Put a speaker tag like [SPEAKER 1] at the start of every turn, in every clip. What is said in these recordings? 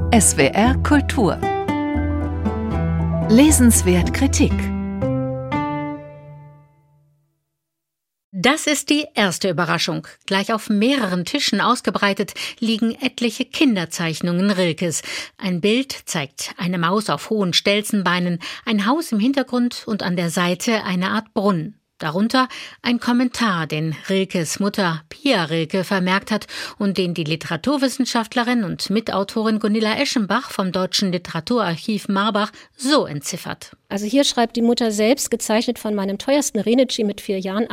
[SPEAKER 1] SWR Kultur. Lesenswert Kritik.
[SPEAKER 2] Das ist die erste Überraschung. Gleich auf mehreren Tischen ausgebreitet liegen etliche Kinderzeichnungen Rilkes. Ein Bild zeigt eine Maus auf hohen Stelzenbeinen, ein Haus im Hintergrund und an der Seite eine Art Brunnen. Darunter ein Kommentar, den Rilkes Mutter Pia Rilke vermerkt hat und den die Literaturwissenschaftlerin und Mitautorin Gunilla Eschenbach vom Deutschen Literaturarchiv Marbach so entziffert.
[SPEAKER 3] Also hier schreibt die Mutter selbst, gezeichnet von meinem teuersten Renici mit 4 Jahren,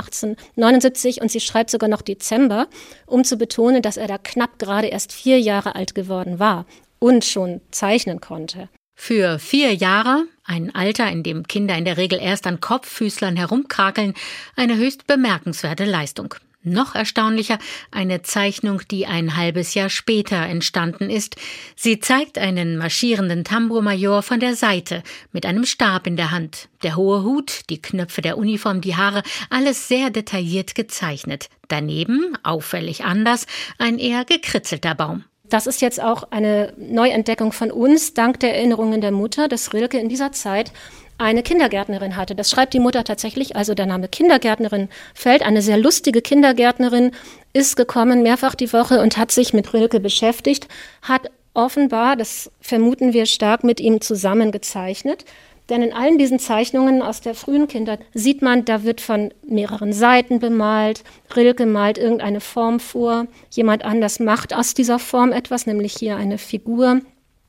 [SPEAKER 3] 1879, und sie schreibt sogar noch Dezember, um zu betonen, dass er da knapp gerade erst 4 Jahre alt geworden war und schon zeichnen konnte.
[SPEAKER 2] Für 4 Jahre, ein Alter, in dem Kinder in der Regel erst an Kopffüßlern herumkrakeln, eine höchst bemerkenswerte Leistung. Noch erstaunlicher, eine Zeichnung, die ein halbes Jahr später entstanden ist. Sie zeigt einen marschierenden Tambourmajor von der Seite mit einem Stab in der Hand. Der hohe Hut, die Knöpfe der Uniform, die Haare, alles sehr detailliert gezeichnet. Daneben, auffällig anders, ein eher gekritzelter Baum.
[SPEAKER 3] Das ist jetzt auch eine Neuentdeckung von uns, dank der Erinnerungen der Mutter, dass Rilke in dieser Zeit eine Kindergärtnerin hatte. Das schreibt die Mutter tatsächlich, also der Name Kindergärtnerin fällt. Eine sehr lustige Kindergärtnerin ist gekommen, mehrfach die Woche, und hat sich mit Rilke beschäftigt, hat offenbar, das vermuten wir stark, mit ihm zusammen gezeichnet. Denn in allen diesen Zeichnungen aus der frühen Kindheit sieht man, da wird von mehreren Seiten bemalt. Rilke malt irgendeine Form vor. Jemand anders macht aus dieser Form etwas, nämlich hier eine Figur.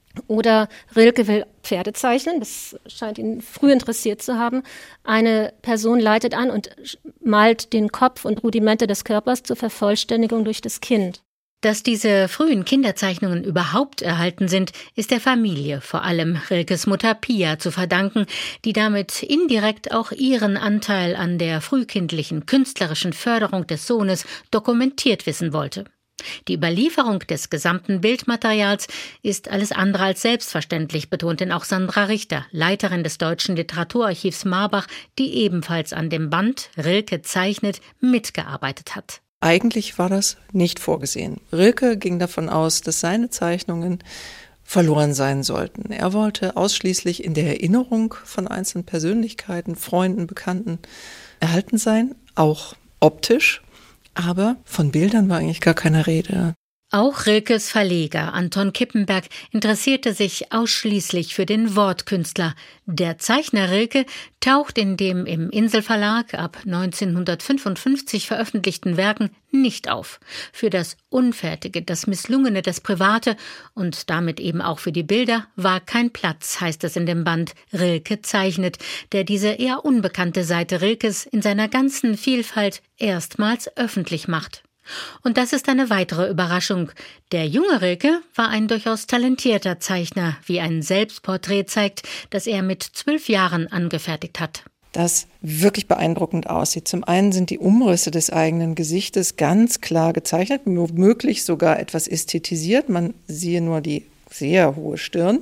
[SPEAKER 3] Oder Rilke will Pferde zeichnen, das scheint ihn früh interessiert zu haben. Eine Person leitet an und malt den Kopf und Rudimente des Körpers zur Vervollständigung durch das Kind.
[SPEAKER 2] Dass diese frühen Kinderzeichnungen überhaupt erhalten sind, ist der Familie, vor allem Rilkes Mutter Pia, zu verdanken, die damit indirekt auch ihren Anteil an der frühkindlichen künstlerischen Förderung des Sohnes dokumentiert wissen wollte. Die Überlieferung des gesamten Bildmaterials ist alles andere als selbstverständlich, betont denn auch Sandra Richter, Leiterin des Deutschen Literaturarchivs Marbach, die ebenfalls an dem Band Rilke zeichnet mitgearbeitet hat.
[SPEAKER 4] Eigentlich war das nicht vorgesehen. Rilke ging davon aus, dass seine Zeichnungen verloren sein sollten. Er wollte ausschließlich in der Erinnerung von einzelnen Persönlichkeiten, Freunden, Bekannten erhalten sein, auch optisch, aber von Bildern war eigentlich gar keine Rede.
[SPEAKER 2] Auch Rilkes Verleger Anton Kippenberg interessierte sich ausschließlich für den Wortkünstler. Der Zeichner Rilke taucht in dem im Inselverlag ab 1955 veröffentlichten Werken nicht auf. Für das Unfertige, das Misslungene, das Private und damit eben auch für die Bilder war kein Platz, heißt es in dem Band Rilke zeichnet, der diese eher unbekannte Seite Rilkes in seiner ganzen Vielfalt erstmals öffentlich macht. Und das ist eine weitere Überraschung. Der junge Rilke war ein durchaus talentierter Zeichner, wie ein Selbstporträt zeigt, das er mit 12 Jahren angefertigt hat.
[SPEAKER 4] Das wirklich beeindruckend aussieht. Zum einen sind die Umrisse des eigenen Gesichtes ganz klar gezeichnet, womöglich sogar etwas ästhetisiert. Man siehe nur die sehr hohe Stirn.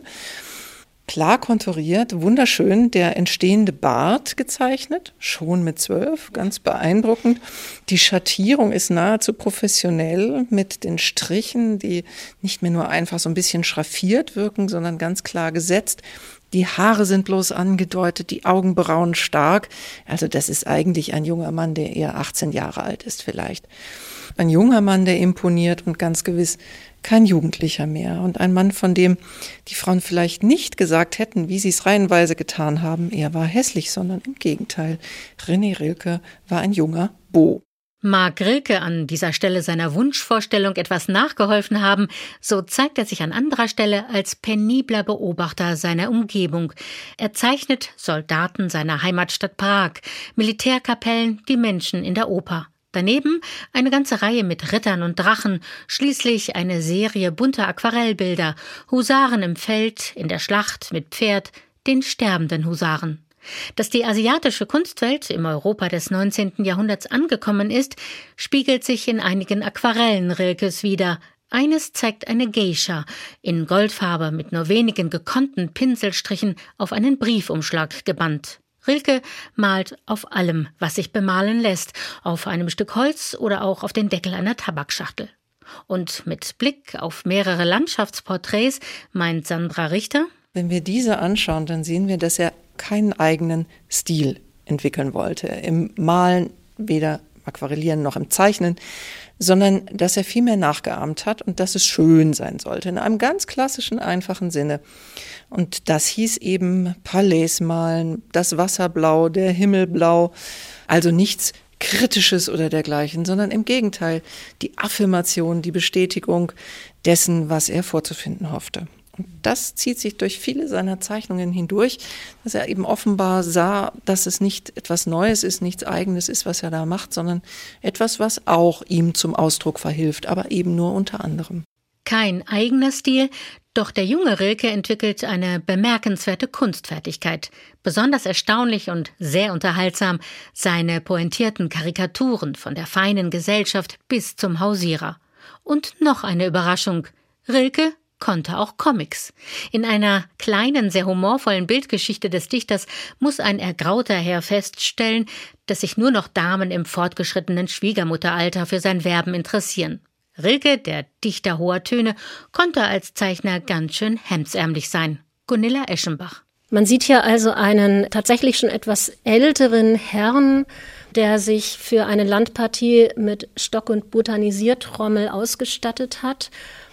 [SPEAKER 4] Klar konturiert, wunderschön, der entstehende Bart gezeichnet, schon mit 12, ganz beeindruckend. Die Schattierung ist nahezu professionell mit den Strichen, die nicht mehr nur einfach so ein bisschen schraffiert wirken, sondern ganz klar gesetzt. Die Haare sind bloß angedeutet, die Augenbrauen stark. Also das ist eigentlich ein junger Mann, der eher 18 Jahre alt ist vielleicht. Ein junger Mann, der imponiert und ganz gewiss kein Jugendlicher mehr. Und ein Mann, von dem die Frauen vielleicht nicht gesagt hätten, wie sie es reihenweise getan haben, er war hässlich, sondern im Gegenteil. René Rilke war ein junger Beau.
[SPEAKER 2] Mag Rilke an dieser Stelle seiner Wunschvorstellung etwas nachgeholfen haben, so zeigt er sich an anderer Stelle als penibler Beobachter seiner Umgebung. Er zeichnet Soldaten seiner Heimatstadt Prag, Militärkapellen, die Menschen in der Oper. Daneben eine ganze Reihe mit Rittern und Drachen, schließlich eine Serie bunter Aquarellbilder, Husaren im Feld, in der Schlacht, mit Pferd, den sterbenden Husaren. Dass die asiatische Kunstwelt im Europa des 19. Jahrhunderts angekommen ist, spiegelt sich in einigen Aquarellen Rilkes wider. Eines zeigt eine Geisha in Goldfarbe mit nur wenigen gekonnten Pinselstrichen auf einen Briefumschlag gebannt. Rilke malt auf allem, was sich bemalen lässt, auf einem Stück Holz oder auch auf den Deckel einer Tabakschachtel. Und mit Blick auf mehrere Landschaftsporträts meint Sandra Richter:
[SPEAKER 4] Wenn wir diese anschauen, dann sehen wir, dass er keinen eigenen Stil entwickeln wollte. Im Malen, weder Aquarellieren noch im Zeichnen, sondern dass er viel mehr nachgeahmt hat und dass es schön sein sollte, in einem ganz klassischen, einfachen Sinne. Und das hieß eben Palais malen, das Wasserblau, der Himmelblau, also nichts Kritisches oder dergleichen, sondern im Gegenteil, die Affirmation, die Bestätigung dessen, was er vorzufinden hoffte. Und das zieht sich durch viele seiner Zeichnungen hindurch, dass er eben offenbar sah, dass es nicht etwas Neues ist, nichts Eigenes ist, was er da macht, sondern etwas, was auch ihm zum Ausdruck verhilft, aber eben nur unter anderem.
[SPEAKER 2] Kein eigener Stil, doch der junge Rilke entwickelt eine bemerkenswerte Kunstfertigkeit. Besonders erstaunlich und sehr unterhaltsam seine pointierten Karikaturen von der feinen Gesellschaft bis zum Hausierer. Und noch eine Überraschung: Rilke konnte auch Comics. In einer kleinen, sehr humorvollen Bildgeschichte des Dichters muss ein ergrauter Herr feststellen, dass sich nur noch Damen im fortgeschrittenen Schwiegermutteralter für sein Werben interessieren. Rilke, der Dichter hoher Töne, konnte als Zeichner ganz schön hemdsärmlich sein. Gunilla Eschenbach.
[SPEAKER 3] Man sieht hier also einen tatsächlich schon etwas älteren Herrn, der sich für eine Landpartie mit Stock- und Botanisiertrommel ausgestattet hat.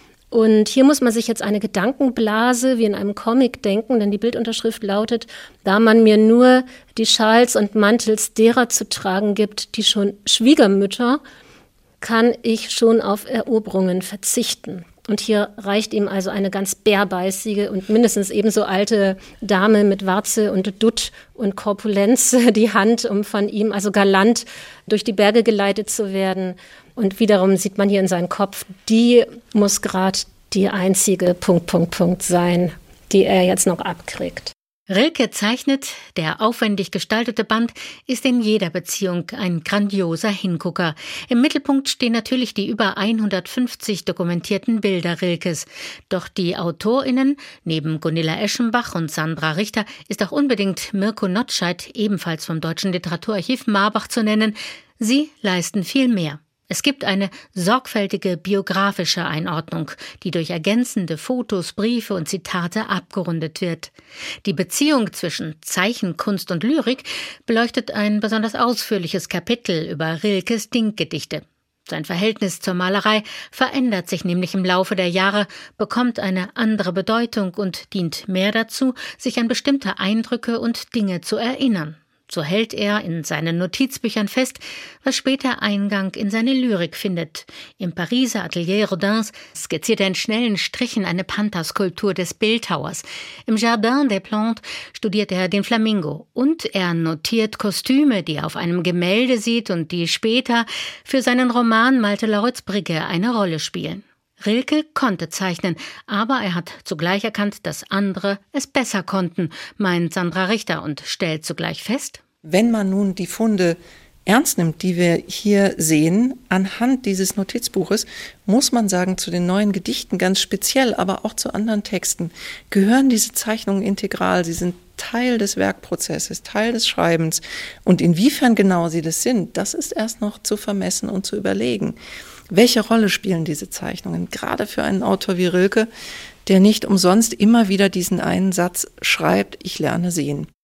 [SPEAKER 3] Und hier muss man sich jetzt eine Gedankenblase wie in einem Comic denken, denn die Bildunterschrift lautet: Da man mir nur die Schals und Mantels derer zu tragen gibt, die schon Schwiegermütter, kann ich schon auf Eroberungen verzichten. Und hier reicht ihm also eine ganz bärbeißige und mindestens ebenso alte Dame mit Warze und Dutt und Korpulenz die Hand, um von ihm also galant durch die Berge geleitet zu werden. Und wiederum sieht man hier in seinen Kopf, die muss gerade die einzige ... sein, die er jetzt noch abkriegt.
[SPEAKER 2] Rilke zeichnet, der aufwendig gestaltete Band ist in jeder Beziehung ein grandioser Hingucker. Im Mittelpunkt stehen natürlich die über 150 dokumentierten Bilder Rilkes. Doch die AutorInnen, neben Gunilla Eschenbach und Sandra Richter, ist auch unbedingt Mirko Notscheit, ebenfalls vom Deutschen Literaturarchiv Marbach zu nennen. Sie leisten viel mehr. Es gibt eine sorgfältige biografische Einordnung, die durch ergänzende Fotos, Briefe und Zitate abgerundet wird. Die Beziehung zwischen Zeichenkunst und Lyrik beleuchtet ein besonders ausführliches Kapitel über Rilkes Ding-Gedichte. Sein Verhältnis zur Malerei verändert sich nämlich im Laufe der Jahre, bekommt eine andere Bedeutung und dient mehr dazu, sich an bestimmte Eindrücke und Dinge zu erinnern. So hält er in seinen Notizbüchern fest, was später Eingang in seine Lyrik findet. Im Pariser Atelier Rodins skizziert er in schnellen Strichen eine Panther-Skulptur des Bildhauers. Im Jardin des Plantes studiert er den Flamingo. Und er notiert Kostüme, die er auf einem Gemälde sieht und die später für seinen Roman Malte Lauritz-Brigge eine Rolle spielen. Rilke konnte zeichnen, aber er hat zugleich erkannt, dass andere es besser konnten, meint Sandra Richter und stellt zugleich fest:
[SPEAKER 4] Wenn man nun die Funde ernst nimmt, die wir hier sehen, anhand dieses Notizbuches, muss man sagen, zu den neuen Gedichten ganz speziell, aber auch zu anderen Texten, gehören diese Zeichnungen integral. Sie sind Teil des Werkprozesses, Teil des Schreibens. Und inwiefern genau sie das sind, das ist erst noch zu vermessen und zu überlegen. Welche Rolle spielen diese Zeichnungen, gerade für einen Autor wie Rilke, der nicht umsonst immer wieder diesen einen Satz schreibt: Ich lerne sehen.